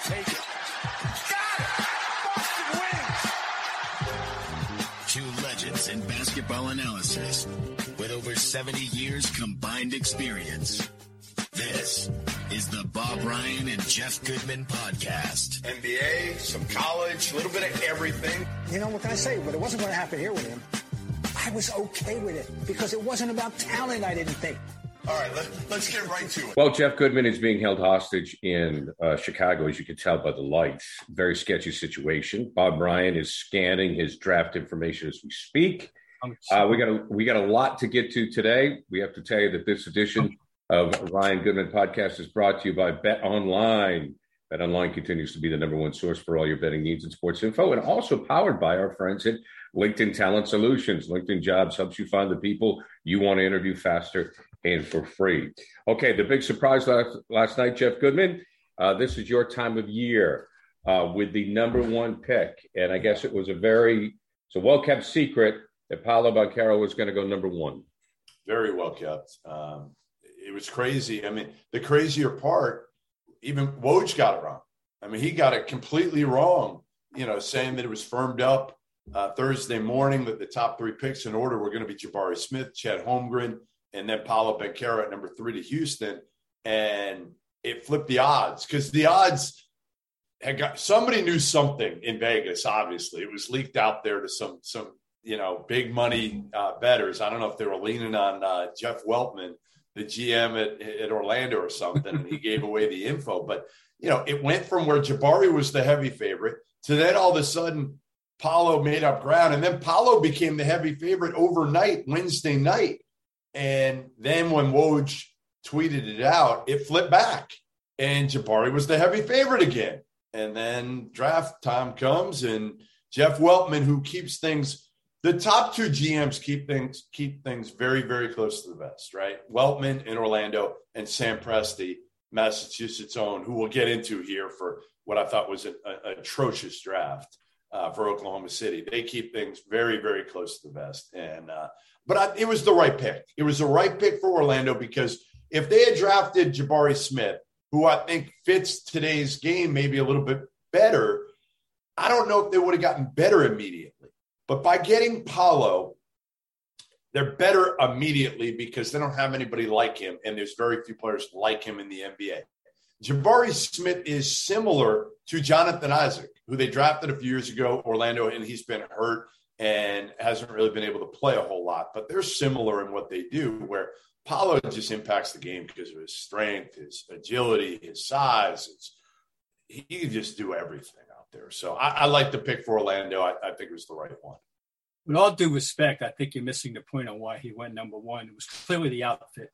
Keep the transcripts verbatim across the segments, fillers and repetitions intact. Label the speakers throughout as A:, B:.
A: take it. Got it! Boston wins!
B: Two legends in basketball analysis with over seventy years combined experience. This is the Bob Ryan and Jeff Goodman podcast.
C: N B A, some college, a little bit of everything.
D: You know, what can I say? But it wasn't going to happen here with him. I was okay with it because it wasn't about talent, I didn't think.
C: All right, let, let's get right to it.
E: Well, Jeff Goodman is being held hostage in uh, Chicago, as you can tell by the lights. Very sketchy situation. Bob Ryan is scanning his draft information as we speak. Uh, we got a, we got a lot to get to today. We have to tell you that this edition of Ryan Goodman Podcast is brought to you by Bet Online. Bet Online continues to be the number one source for all your betting needs and sports info, and also powered by our friends at LinkedIn Talent Solutions. LinkedIn Jobs helps you find the people you want to interview faster and for free. Okay, the big surprise last, last night, Jeff Goodman, uh, this is your time of year uh, with the number one pick. And I guess it was a very, it's a well-kept secret that Paolo Banchero was going to go number one.
C: Very well kept. Um, it was crazy. I mean, the crazier part, even Woj got it wrong. I mean, he got it completely wrong, you know, saying that it was firmed up uh, Thursday morning that the top three picks in order were going to be Jabari Smith, Chet Holmgren, and then Paolo Banchero at number three to Houston. And it flipped the odds because the odds had got, somebody knew something in Vegas, obviously. It was leaked out there to some, some you know, big money uh, bettors. I don't know if they were leaning on uh, Jeff Weltman, the G M at, at Orlando or something, and he gave away the info. But, you know, it went from where Jabari was the heavy favorite to then all of a sudden Paolo made up ground. And then Paolo became the heavy favorite overnight, Wednesday night. And then when Woj tweeted it out, it flipped back. And Jabari was the heavy favorite again. And then draft time comes, and Jeff Weltman, who keeps things – the top two G Ms keep things keep things very, very close to the vest, right? Weltman in Orlando and Sam Presti, Massachusetts' own, who we'll get into here for what I thought was an atrocious draft uh, for Oklahoma City. They keep things very, very close to the vest. And uh, but I, it was the right pick. It was the right pick for Orlando because if they had drafted Jabari Smith, who I think fits today's game maybe a little bit better, I don't know if they would have gotten better immediately. But by getting Paolo, they're better immediately because they don't have anybody like him, and there's very few players like him in the N B A. Jabari Smith is similar to Jonathan Isaac, who they drafted a few years ago, Orlando, and he's been hurt and hasn't really been able to play a whole lot. But they're similar in what they do, where Paolo just impacts the game because of his strength, his agility, his size. It's, he can just do everything out there. So I, I like the pick for Orlando. I, I think it was the right one.
F: With all due respect, I think you're missing the point on why he went number one. It was clearly the outfit.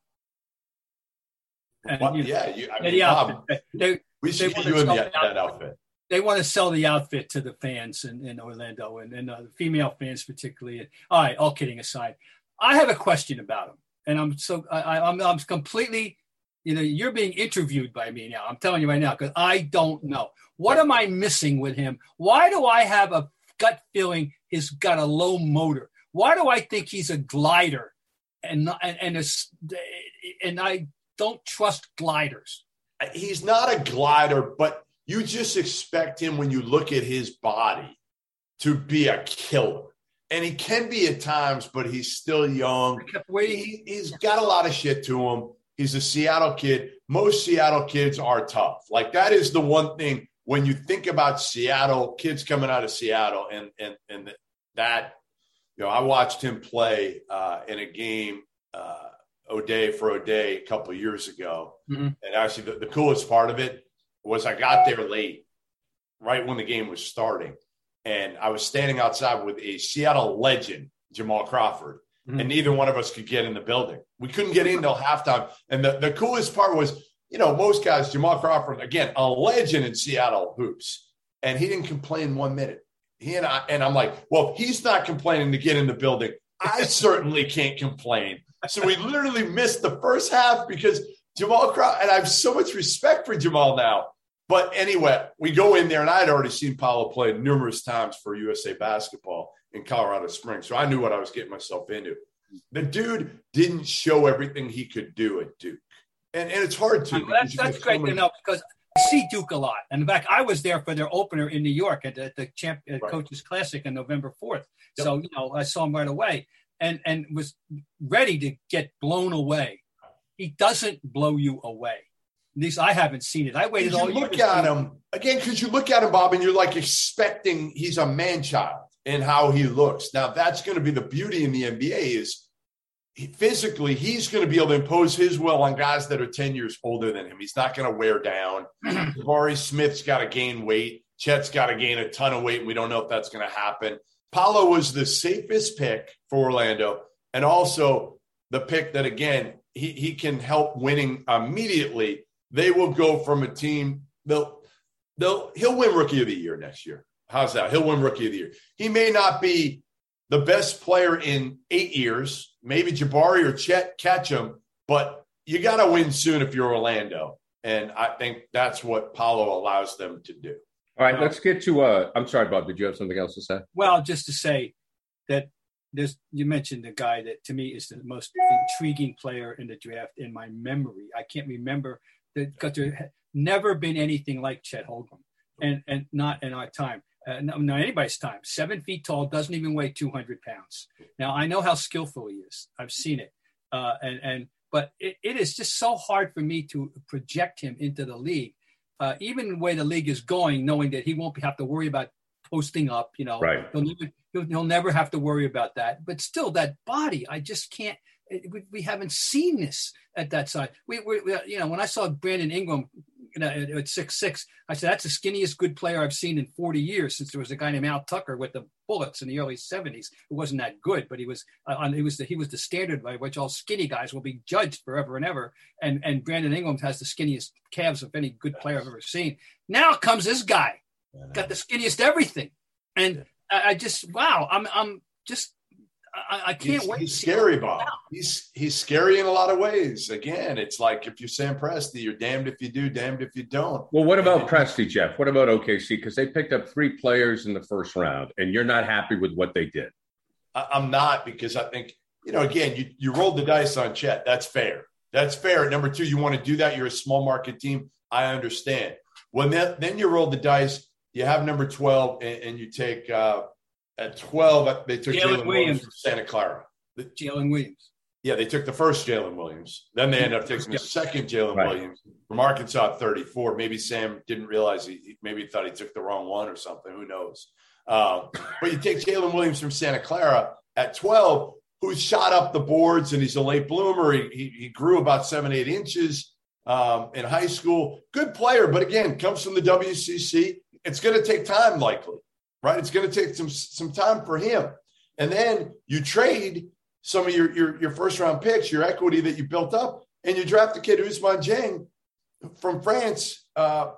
F: And,
C: well,
F: you know,
C: yeah, you, I mean,
F: the
C: Bob,
F: outfit. They,
C: we should
F: they
C: get you in the, that outfit. outfit.
F: They want to sell the outfit to the fans in, in Orlando and, and uh, the female fans particularly. All right, all kidding aside, I have a question about him, and I'm so I, I'm I'm completely, you know, you're being interviewed by me now. I'm telling you right now because I don't know what am I missing with him. Why do I have a gut feeling he's got a low motor? Why do I think he's a glider, and and and, a, and I don't trust gliders?
C: He's not a glider, but you just expect him when you look at his body to be a killer. And he can be at times, but he's still young. He, he's got a lot of shit to him. He's a Seattle kid. Most Seattle kids are tough. Like, that is the one thing when you think about Seattle, kids coming out of Seattle, and and and that, you know, I watched him play uh, in a game, uh, O'Day for O'Day a couple of years ago. Mm-hmm. And actually, the, the coolest part of it was I got there late, right when the game was starting. And I was standing outside with a Seattle legend, Jamal Crawford, mm-hmm. and neither one of us could get in the building. We couldn't get in until halftime. And the, the coolest part was, you know, most guys, Jamal Crawford, again, a legend in Seattle hoops, and he didn't complain one minute. He and I, and I'm like, well, he's not complaining to get in the building. I certainly can't complain. So we literally missed the first half because Jamal Crawford, and I have so much respect for Jamal now. But anyway, we go in there, and I had already seen Paolo play numerous times for U S A Basketball in Colorado Springs, so I knew what I was getting myself into. The dude didn't show everything he could do at Duke, and, and it's hard to.
F: Well, that's that's great so to know because I see Duke a lot. And in fact, I was there for their opener in New York at the, at the champ, uh,
C: Right.
F: Coaches Classic on November fourth.
C: Yep.
F: So, you know, I saw him right away and, and was ready to get blown away. He doesn't blow you away. At least I haven't seen it. I waited
C: You
F: all year.
C: look
F: to
C: at
F: see-
C: him again, because you look at him, Bob, and you're like expecting he's a man child in how he looks. Now, that's going to be the beauty in the N B A is he, physically he's going to be able to impose his will on guys that are ten years older than him. He's not going to wear down. Jabari Smith's got to gain weight. Chet's got to gain a ton of weight. And we don't know if that's going to happen. Paolo was the safest pick for Orlando, and also the pick that, again, he, he can help winning immediately. They will go from a team they'll they'll he'll win Rookie of the Year next year. How's that? He'll win Rookie of the Year. He may not be the best player in eight years. Maybe Jabari or Chet catch him, but you got to win soon if you're Orlando. And I think that's what Paolo allows them to do.
E: All right, let's get to uh I'm sorry, Bob, did you have something else to say?
F: Well, just to say that there's, you mentioned the guy that to me is the most intriguing player in the draft in my memory. I can't remember that because there had never been anything like Chet Holmgren, and and not in our time, uh, not, not anybody's time. Seven feet tall, doesn't even weigh two hundred pounds. Now I know how skillful he is. I've seen it, uh, and and but it, it is just so hard for me to project him into the league. Uh, even the way the league is going, knowing that he won't have to worry about posting up, you know,
E: Right.
F: he'll, never, he'll, he'll never have to worry about that. But still, that body, I just can't. It, we, we haven't seen this at that side. We, we, we, you know, when I saw Brandon Ingram, you know, at, at six six, I said that's the skinniest good player I've seen in forty years. Since there was a guy named Al Tucker with the Bullets in the early seventies, who wasn't that good, but he was uh, on. He was the he was the standard by which all skinny guys will be judged forever and ever. And and Brandon Ingram has the skinniest calves of any good player I've ever seen. Now comes this guy, got the skinniest everything, and I, I just wow, I'm I'm just. I, I can't
C: he's,
F: wait.
C: He's
F: to see
C: scary,
F: him
C: Bob.
F: out.
C: He's he's scary in a lot of ways. Again, it's like if you're Sam Presti, you're damned if you do, damned if you don't.
E: Well, what about
C: And-
E: Presti, Jeff? What about O K C? Because they picked up three players in the first round, and you're not happy with what they did.
C: I, I'm not, because I think, you know, again, you, you rolled the dice on Chet. That's fair. That's fair. Number two, you want to do that. You're a small market team. I understand. When then, then you roll the dice, you have number twelve, and, and you take uh, at twelve, they took
F: Jalen
C: Jalen Williams
F: Williams.
C: from Santa Clara.
F: Jalen Williams.
C: Yeah, they took the first Jalen Williams. Then they ended up taking the second Jalen
E: Right.
C: Williams from Arkansas at thirty-four. Maybe Sam didn't realize he, he maybe he thought he took the wrong one or something. Who knows? Uh, but you take Jalen Williams from Santa Clara at twelve, who's shot up the boards, and he's a late bloomer. He, he, he grew about seven, eight inches um, in high school. Good player, but again, comes from the W C C. It's going to take time, likely, right? It's going to take some some time for him. And then you trade some of your, your, your first round picks, your equity that you built up, and you draft the kid Ousmane Dieng from France, uh,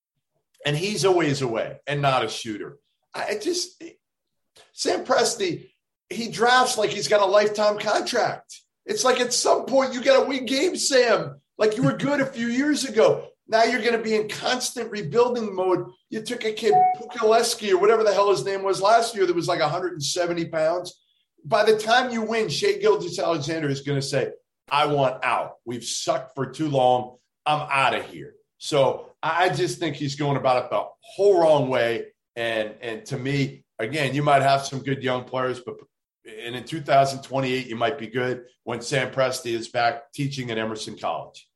C: and he's a ways away and not a shooter. I just Sam Presti, he drafts like he's got a lifetime contract. It's like at some point you got to win games, Sam. Like you were good a few years ago. Now you're going to be in constant rebuilding mode. You took a kid, Pukalewski or whatever the hell his name was last year, that was like one hundred seventy pounds. By the time you win, Shai Gilgeous-Alexander is going to say, I want out. We've sucked for too long. I'm out of here. So I just think he's going about it the whole wrong way. And, and to me, again, you might have some good young players, but and in two thousand twenty-eight, you might be good when Sam Presti is back teaching at Emerson College.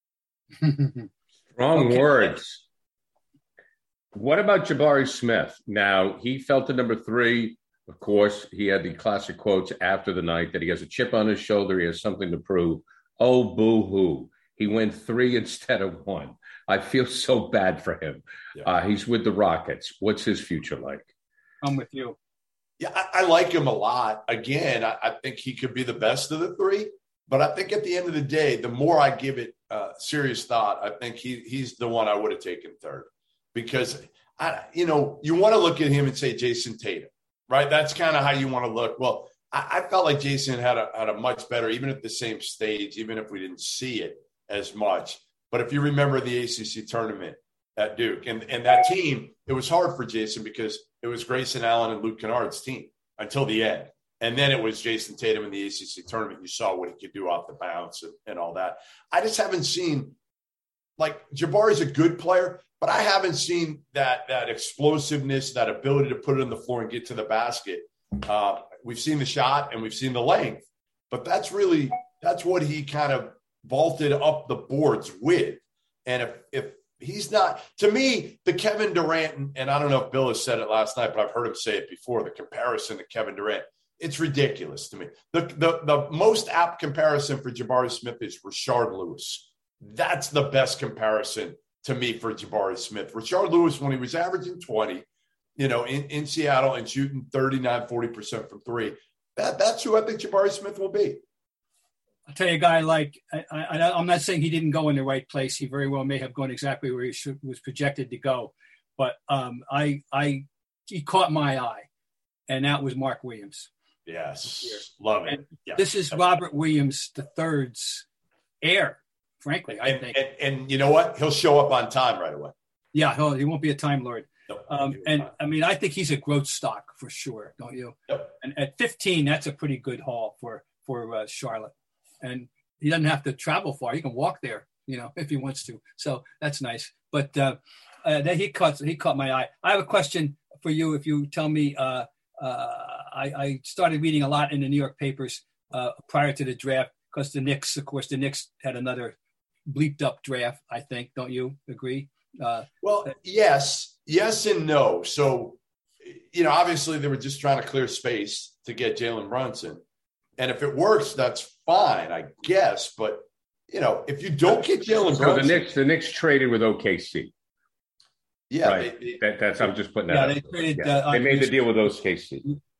E: Wrong
F: Okay.
E: words. What about Jabari Smith? Now, he fell to number three. Of course, he had the classic quotes after the night that he has a chip on his shoulder. He has something to prove. Oh, boo-hoo. He went three instead of one. I feel so bad for him.
C: Yeah.
E: Uh, he's with the Rockets. What's his future like?
F: I'm with you.
C: Yeah, I, I like him a lot. Again, I, I think he could be the best of the three. But I think at the end of the day, the more I give it uh, serious thought, I think he he's the one I would have taken third. Because, I, you know, you want to look at him and say Jason Tatum, right? That's kind of how you want to look. Well, I, I felt like Jason had a, had a much better, even at the same stage, even if we didn't see it as much. But if you remember the A C C tournament at Duke and, and that team, it was hard for Jason because it was Grayson Allen and Luke Kennard's team until the end. And then it was Jason Tatum in the A C C tournament. You saw what he could do off the bounce and, and all that. I just haven't seen like Jabari's a good player, but I haven't seen that that explosiveness, that ability to put it on the floor and get to the basket. Uh, we've seen the shot and we've seen the length, but that's really that's what he kind of vaulted up the boards with. And if if he's not, to me, the Kevin Durant, and I don't know if Bill has said it last night, but I've heard him say it before, the comparison to Kevin Durant, it's ridiculous to me. The the, the most apt comparison for Jabari Smith is Rashard Lewis. That's the best comparison to me for Jabari Smith. Rashard Lewis, when he was averaging twenty, you know, in, in Seattle and shooting thirty-nine, forty percent from three, that, that's who I think Jabari Smith will be.
F: I'll tell you a guy like, I, I, I'm not saying he didn't go in the right place. He very well may have gone exactly where he should, was projected to go. But um, I, I, he caught my eye, and that was Mark Williams.
C: Yes, love it. Yes.
F: This is Robert Williams the third's heir, frankly, I
C: and,
F: think.
C: And, and you know what? He'll show up on time right away.
F: Yeah, he'll, he won't be a Time Lord.
C: Nope.
F: Um, and, I mean, I think he's a growth stock for sure, don't you?
C: Yep.
F: And at fifteen, that's a pretty good haul for, for uh, Charlotte. And he doesn't have to travel far. He can walk there, you know, if he wants to. So that's nice. But uh, uh, then he caught he caught my eye. I have a question for you. If you tell me, uh, uh, I, I started reading a lot in the New York papers uh, prior to the draft because the Knicks, of course, the Knicks had another bleeped up draft. I think, don't you agree? Uh,
C: well, yes, yes, and no. So, you know, obviously they were just trying to clear space to get Jalen Brunson. And if it works, that's fine, I guess. But, you know, if you don't get Jalen
E: so
C: Brunson.
E: the Knicks, the Knicks traded with O K C.
C: Yeah.
E: Right. They, they, that, that's, I'm just putting that
F: yeah,
E: up.
F: They, traded,
E: yeah.
F: uh,
E: they made the deal with O K C.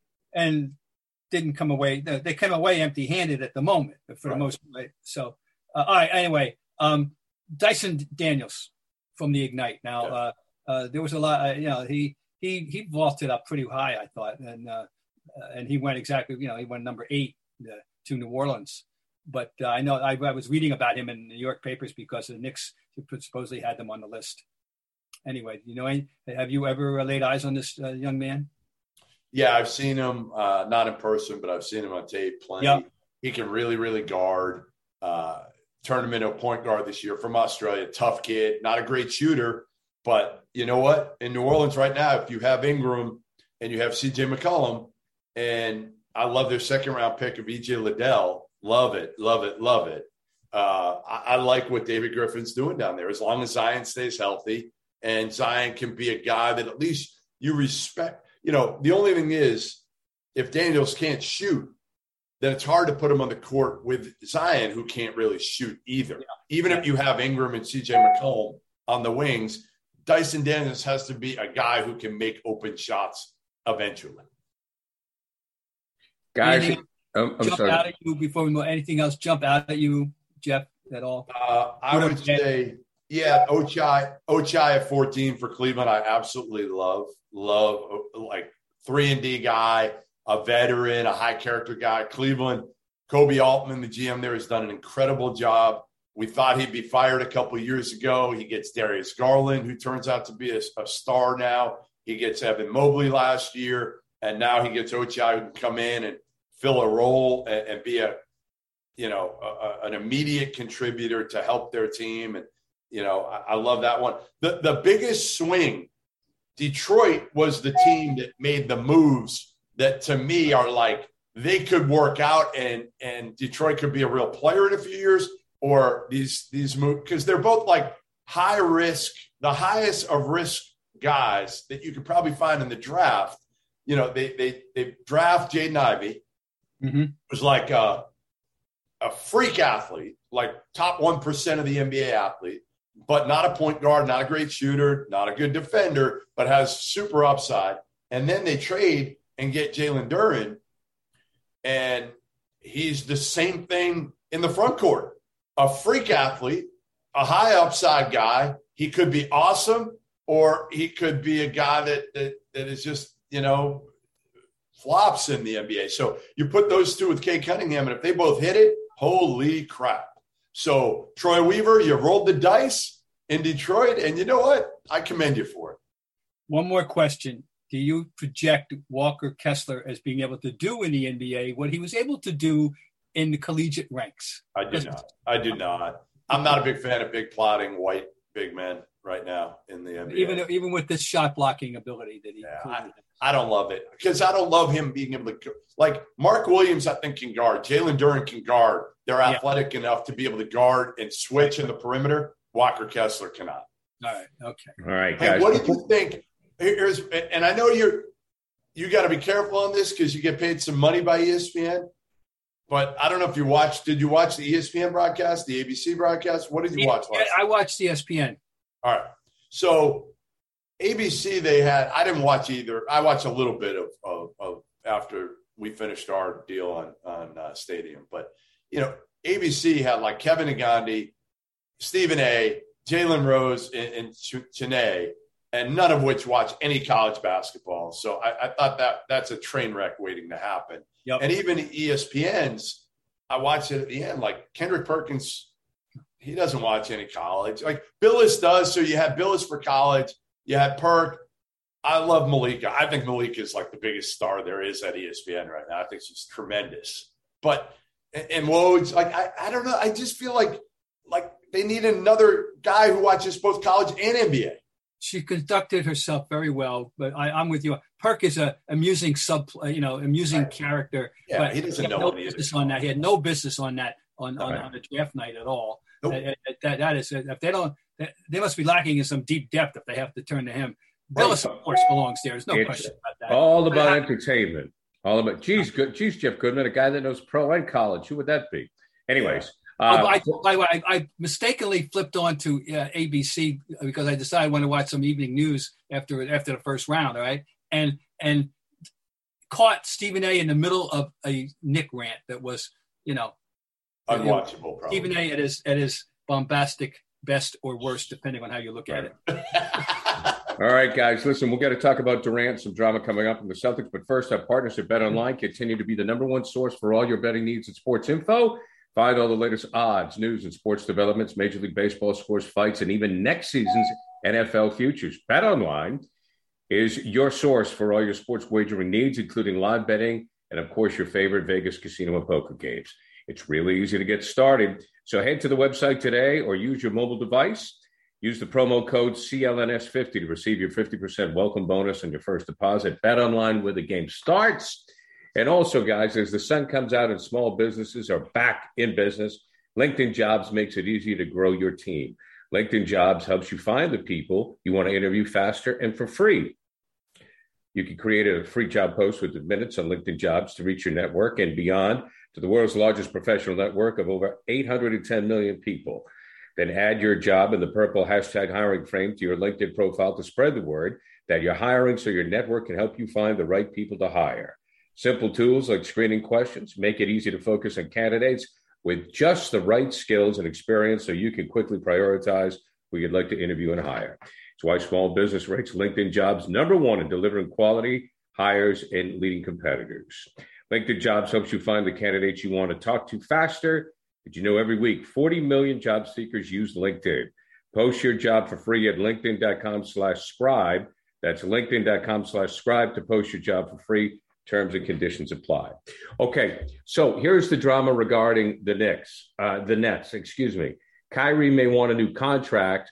F: And didn't come away. They came away empty handed at the moment for right. the most part. So, uh, all right. Anyway, um, Dyson Daniels from the Ignite. Now, yeah. uh, uh, there was a lot, uh, you know, he, he, he vaulted up pretty high, I thought. And, uh, uh, and he went exactly, you know, he went number eight. Uh, to New Orleans. But uh, I know I, I was reading about him in the New York papers because the Knicks supposedly had them on the list. Anyway, you know, have you ever laid eyes on this uh, young man?
C: Yeah, I've seen him, uh, not in person, but I've seen him on tape plenty. Yep. He can really, really guard. Uh, turned him into a point guard this year from Australia. Tough kid, not a great shooter. But you know what? In New Orleans right now, if you have Ingram and you have C J McCollum, and I love their second round pick of E J Liddell. Love it, love it, love it. Uh, I, I like what David Griffin's doing down there. As long as Zion stays healthy and Zion can be a guy that at least you respect. You know, the only thing is if Daniels can't shoot, then it's hard to put him on the court with Zion, who can't really shoot either. Yeah. Even if you have Ingram and C J McCollum on the wings, Dyson Daniels has to be a guy who can make open shots eventually.
E: Guys,
F: anything
E: I'm, I'm
F: jump
E: sorry.
F: out at you before we move? Anything else jump out at you, Jeff, at all?
C: Uh, I would say, yeah, Ochai, Ochai at fourteen for Cleveland. I absolutely love, love like three and D guy, a veteran, a high character guy. Cleveland, Kobe Altman, the G M there, has done an incredible job. We thought he'd be fired a couple of years ago. He gets Darius Garland, who turns out to be a, a star now. He gets Evan Mobley last year, and now he gets Ochai, who can come in and fill a role and, and be a, you know, a, a, an immediate contributor to help their team. And, you know, I, I love that one. The, the biggest swing, Detroit was the team that made the moves that to me are like, they could work out and, and Detroit could be a real player in a few years, or these, these moves, because they're both like high risk, the highest of risk guys that you could probably find in the draft. You know, they, they, they draft Jaden Ivey. Mm-hmm. Was like a, a freak athlete, like top one percent of the N B A athlete, but not a point guard, not a great shooter, not a good defender, but has super upside. And then they trade and get Jalen Duren, and he's the same thing in the front court. A freak athlete, a high upside guy. He could be awesome, or he could be a guy that that, that is just, you know, flops in the N B A. So you put those two with Cade Cunningham, and if they both hit it, holy crap. So Troy Weaver, you rolled the dice in Detroit, and you know what? I commend you for it.
F: One more question. Do you project Walker Kessler as being able to do in the N B A what he was able to do in the collegiate ranks?
C: I do not. I do not. I'm not a big fan of big plotting white big men right now in the N B A.
F: Even even with this shot blocking ability that he.
C: Yeah, I, I don't love it because I don't love him being able to like Mark Williams. I think can guard. Jalen Duren can guard. They're athletic yeah. enough to be able to guard and switch in the perimeter. Walker Kessler cannot.
F: All right. Okay.
E: All right,
C: guys. Hey, what do you think? Here's and I know you're you got to be careful on this because you get paid some money by E S P N. But I don't know if you watched. Did you watch the E S P N broadcast, the A B C broadcast? What did you watch?
F: Yeah, I watched E S P N.
C: All right. So A B C, they had. I didn't watch either. I watched a little bit of of, of after we finished our deal on on uh, Stadium. But you know, A B C had like Kevin Nagandi, Stephen A, Jalen Rose, and, and Ch- Chiney, and none of which watch any college basketball. So I, I thought that that's a train wreck waiting to happen. Yep. And even E S P N's, I watched it at the end. Like Kendrick Perkins, he doesn't watch any college. Like Billis does. So you have Billis for college. You have Perk. I love Malika. I think Malika is like the biggest star there is at E S P N right now. I think she's tremendous. But and Woj, like I, I don't know. I just feel like like they need another guy who watches both college and N B A.
F: She conducted herself very well, but I, I'm with you. Perk is a amusing sub, you know, amusing right. character.
C: Yeah,
F: but
C: he doesn't
F: he
C: know
F: no
C: what he is.
F: business on that. He had no business on that on on, right. on a draft night at all. Nope. That, that that is if they don't, they must be lacking in some deep depth if they have to turn to him. Right. Billis, of course, belongs there. There's no
E: it's
F: question about that.
E: All about but entertainment. All about. Geez, good. Geez, Jeff Goodman, a guy that knows pro and college. Who would that be? Anyways.
F: Yeah. Uh, I, by the way, I, I mistakenly flipped on to uh, A B C because I decided I wanted to watch some evening news after after the first round, all right? And and caught Stephen A. in the middle of a Nick rant that was, you know,
C: unwatchable. Probably.
F: Stephen A. at his at his bombastic best or worst, depending on how you look at it.
E: All right, guys, listen, we've got to talk about Durant, some drama coming up in the Celtics. But first, our partners at BetOnline continue to be the number one source for all your betting needs and sports info. Find all the latest odds, news, and sports developments, Major League Baseball scores, fights, and even next season's N F L futures. BetOnline is your source for all your sports wagering needs, including live betting and, of course, your favorite Vegas casino and poker games. It's really easy to get started. So head to the website today or use your mobile device. Use the promo code C L N S fifty to receive your fifty percent welcome bonus on your first deposit. BetOnline, where the game starts. And also, guys, as the sun comes out and small businesses are back in business, LinkedIn Jobs makes it easier to grow your team. LinkedIn Jobs helps you find the people you want to interview faster and for free. You can create a free job post within minutes on LinkedIn Jobs to reach your network and beyond to the world's largest professional network of over eight hundred ten million people. Then add your job in the purple hashtag hiring frame to your LinkedIn profile to spread the word that you're hiring so your network can help you find the right people to hire. Simple tools like screening questions make it easy to focus on candidates with just the right skills and experience so you can quickly prioritize who you'd like to interview and hire. It's why small business ranks LinkedIn Jobs number one in delivering quality hires and leading competitors. LinkedIn Jobs helps you find the candidates you want to talk to faster. Did you know every week, forty million job seekers use LinkedIn? Post your job for free at linkedin.com slash scribe. That's linkedin.com slash scribe to post your job for free. Terms and conditions apply. Okay, so here's the drama regarding the Knicks, uh, the Nets, excuse me. Kyrie may want a new contract,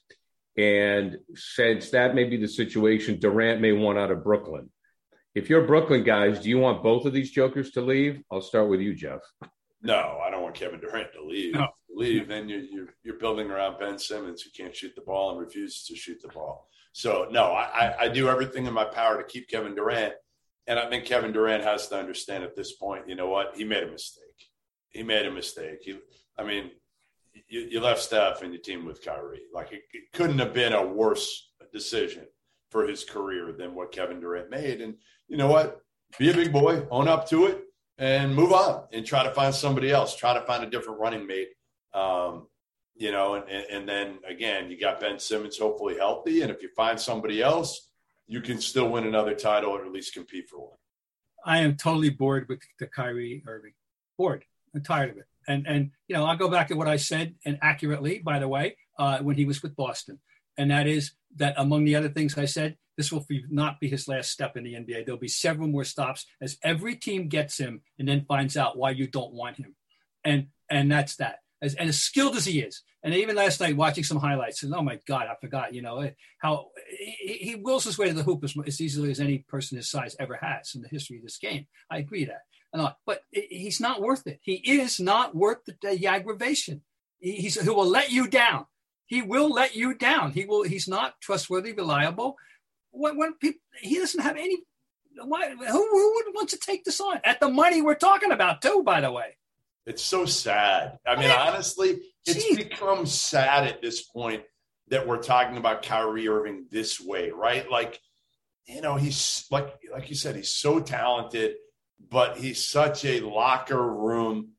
E: and since that may be the situation, Durant may want out of Brooklyn. If you're Brooklyn guys, do you want both of these jokers to leave? I'll start with you, Jeff.
C: No, I don't want Kevin Durant to leave. No. Leave, then you're, you're you're building around Ben Simmons, who can't shoot the ball and refuses to shoot the ball. So no, I, I, I do everything in my power to keep Kevin Durant. And I think Kevin Durant has to understand at this point, you know what? He made a mistake. He made a mistake. He, I mean, you, you left Steph and your team with Kyrie. Like, it, it couldn't have been a worse decision for his career than what Kevin Durant made. And you know what? Be a big boy, own up to it, and move on and try to find somebody else. Try to find a different running mate. Um, you know, and, and then, again, you got Ben Simmons hopefully healthy. And if you find somebody else, you can still win another title or at least compete for one.
F: I am totally bored with the Kyrie Irving. Bored. I'm tired of it. And, and you know, I'll go back to what I said, and accurately, by the way, uh, when he was with Boston. And that is that among the other things I said, this will be, not be his last step in the N B A. There'll be several more stops as every team gets him and then finds out why you don't want him. And and that's that. as and as skilled as he is. And even last night, watching some highlights, and oh my God, I forgot, you know, how he, he wills his way to the hoop as, as easily as any person his size ever has in the history of this game. I agree that. And, uh, but he's not worth it. He is not worth the, the aggravation. He, he's, he will let you down. He will let you down. He will. He's not trustworthy, reliable. When, when people, he doesn't have any. Why, who, who would want to take this on at the money we're talking about, too? By the way,
C: it's so sad. I mean, honestly, it's Jeez. become sad at this point that we're talking about Kyrie Irving this way, right? Like, you know, he's like, like you said, he's so talented, but he's such a locker room.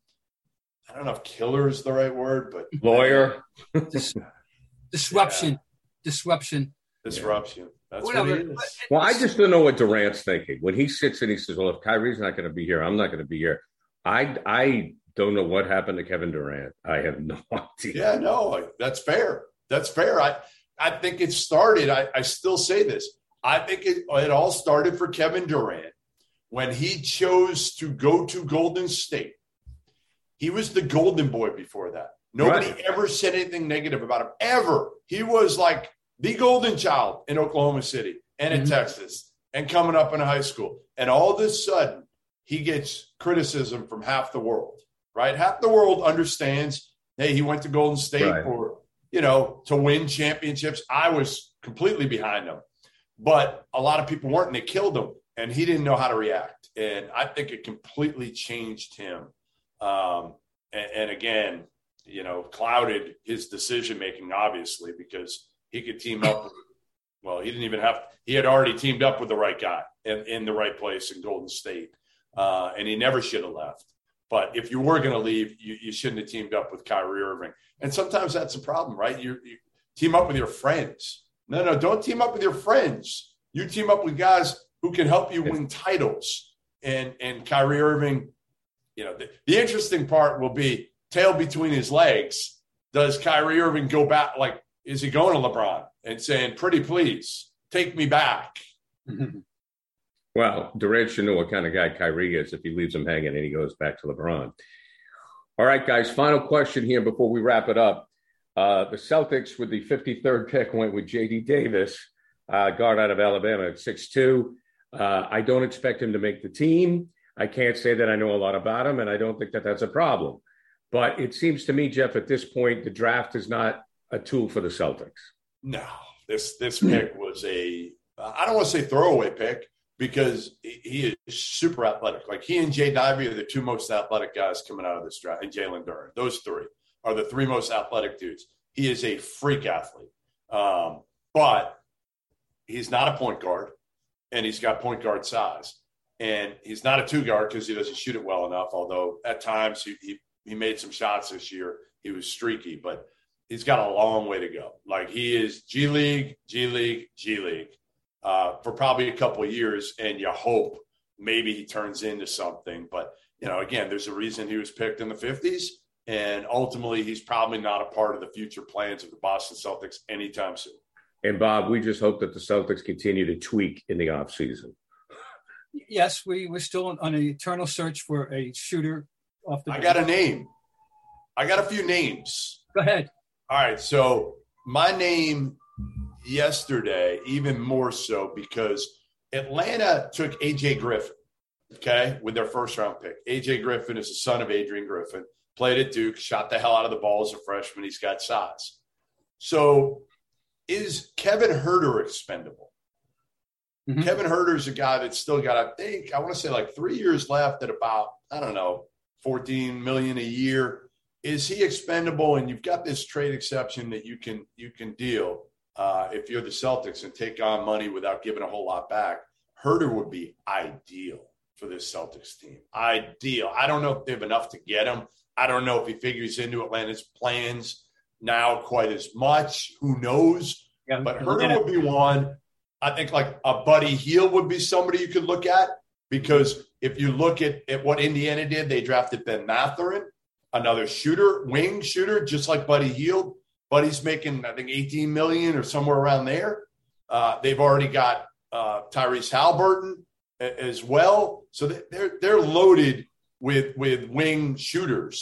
C: I don't know if killer is the right word, but
E: lawyer.
F: Dis- disruption, yeah. disruption,
C: disruption. That's
F: Whatever.
C: what he is.
E: Well, I just don't know what Durant's thinking when he sits and he says, "Well, if Kyrie's not going to be here, I'm not going to be here." I I don't know what happened to Kevin Durant. I have no idea.
C: Yeah, no, that's fair. That's fair. I I think it started. I, I still say this. I think it it all started for Kevin Durant when he chose to go to Golden State. He was the golden boy before that. Nobody right. ever said anything negative about him, ever. He was like the golden child in Oklahoma City and in mm-hmm. Texas and coming up in high school. And all of a sudden, he gets criticism from half the world, right? Half the world understands, hey, he went to Golden State right. for, you know, to win championships. I was completely behind him. But a lot of people weren't, and they killed him. And he didn't know how to react. And I think it completely changed him. Um, and, and again, you know, clouded his decision-making, obviously, because he could team up with, well, he didn't even have, he had already teamed up with the right guy in, in the right place in Golden State. Uh, and he never should have left. But if you were going to leave, you, you shouldn't have teamed up with Kyrie Irving. And sometimes that's a problem, right? You, you team up with your friends. No, no, don't team up with your friends. You team up with guys who can help you win titles. And, and Kyrie Irving, you know, the, the interesting part will be tail between his legs. Does Kyrie Irving go back? Like, is he going to LeBron and saying, pretty please, take me back?
E: Well, Durant should know what kind of guy Kyrie is if he leaves him hanging and he goes back to LeBron. All right, guys, final question here before we wrap it up. Uh, the Celtics with the fifty-third pick went with J D Davis, uh, guard out of Alabama at six two. Uh, I don't expect him to make the team. I can't say that I know a lot about him, and I don't think that that's a problem. But it seems to me, Jeff, at this point, the draft is not a tool for the Celtics.
C: No, this this pick was a, I don't want to say throwaway pick because he is super athletic. Like he and Jay Divey are the two most athletic guys coming out of this draft, and Jalen Duren. Those three are the three most athletic dudes. He is a freak athlete. Um, but he's not a point guard, and he's got point guard size. And he's not a two guard because he doesn't shoot it well enough, although at times he, he he made some shots this year. He was streaky, but he's got a long way to go. Like he is G League, G League, G League uh, for probably a couple of years, and you hope maybe he turns into something. But, you know, again, there's a reason he was picked in the fifties, and ultimately he's probably not a part of the future plans of the Boston Celtics anytime soon.
E: And, Bob, we just hope that the Celtics continue to tweak in the offseason.
F: Yes, we, we're still on, on an eternal search for a shooter off the
C: I
F: bench.
C: got a name. I got a few names.
F: Go ahead.
C: All right, so my name yesterday, even more so because Atlanta took A J Griffin, okay, with their first-round pick. A J Griffin is the son of Adrian Griffin, played at Duke, shot the hell out of the ball as a freshman. He's got size. So is Kevin Huerter expendable? Mm-hmm. Kevin Huerter is a guy that's still got, I think, I want to say like three years left at about, I don't know, fourteen million dollars a year. Is he expendable? And you've got this trade exception that you can you can deal uh, if you're the Celtics and take on money without giving a whole lot back. Huerter would be ideal for this Celtics team. Ideal. I don't know if they have enough to get him. I don't know if he figures into Atlanta's plans now quite as much. Who knows? Yeah, but Huerter would be one. I think like a Buddy Hield would be somebody you could look at because if you look at, at what Indiana did, they drafted Ben Mathurin, another shooter, wing shooter, just like Buddy Hield. Buddy's making, I think, eighteen million dollars or somewhere around there. Uh, they've already got uh, Tyrese Halliburton a, as well. So they're they're loaded with with wing shooters.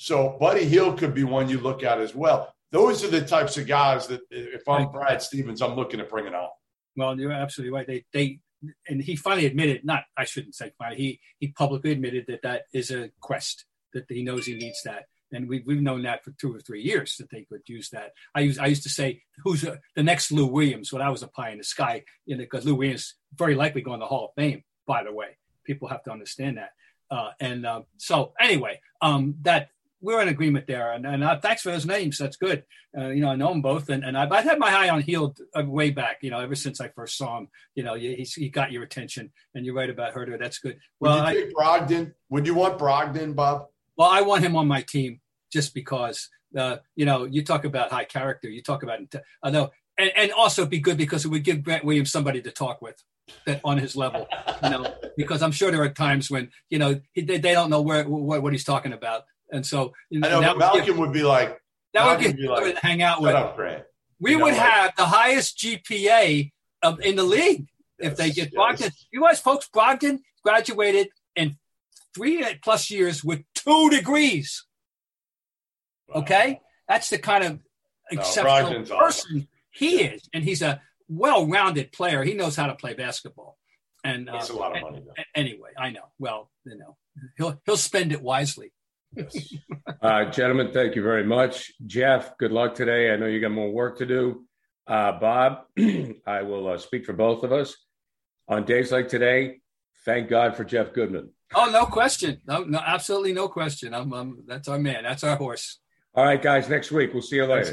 C: So Buddy Hield could be one you look at as well. Those are the types of guys that, if I'm Brad Stevens, I'm looking at bringing on.
F: Well, you're absolutely right. They, they, and he finally admitted, not, I shouldn't say finally, he, he publicly admitted that that is a quest, that he knows he needs that. And we've, we've known that for two or three years that they could use that. I used, I used to say, who's a, the next Lou Williams when I was a pie in the sky, you know, because Lou Williams very likely going to the Hall of Fame, by the way. People have to understand that. Uh, and uh, so anyway, um, that we're in agreement there. And, and uh, thanks for those names. That's good. Uh, you know, I know them both. And, and I've, I've had my eye on Hield uh, way back, you know, ever since I first saw him. You know, he, he got your attention. And you're right about Herter. That's good. Well,
C: Would you take Brogdon? Would you want Brogdon, Bob?
F: Well, I want him on my team just because, uh, you know, you talk about high character. You talk about, I know, and, and also be good because it would give Grant Williams somebody to talk with that on his level, you know, because I'm sure there are times when, you know, he, they, they don't know where what, what he's talking about. And so,
C: I know, but Malcolm give, would be like,
F: that
C: Malcolm
F: would get like, hang out with.
C: Up, Grant.
F: We
C: you know,
F: would
C: like,
F: have the highest G P A of, in the league yes, if they get yes. Brogdon. You guys, folks, Brogdon graduated in three plus years with two degrees. Wow. Okay, that's the kind of exceptional no, person awesome. he is, and he's a well-rounded player. He knows how to play basketball. And
C: that's uh, a lot of money. Though.
F: Anyway, I know. Well, you know, he'll he'll spend it wisely.
C: Yes.
E: uh, gentlemen, thank you very much. Jeff, good luck today. I know you got more work to do. Uh, Bob, I will uh, speak for both of us. On days like today, thank God for Jeff Goodman.
F: Oh, no question. No, no, absolutely no question. I'm, I'm, that's our man. That's our horse.
E: All right, guys, next week. We'll see you later.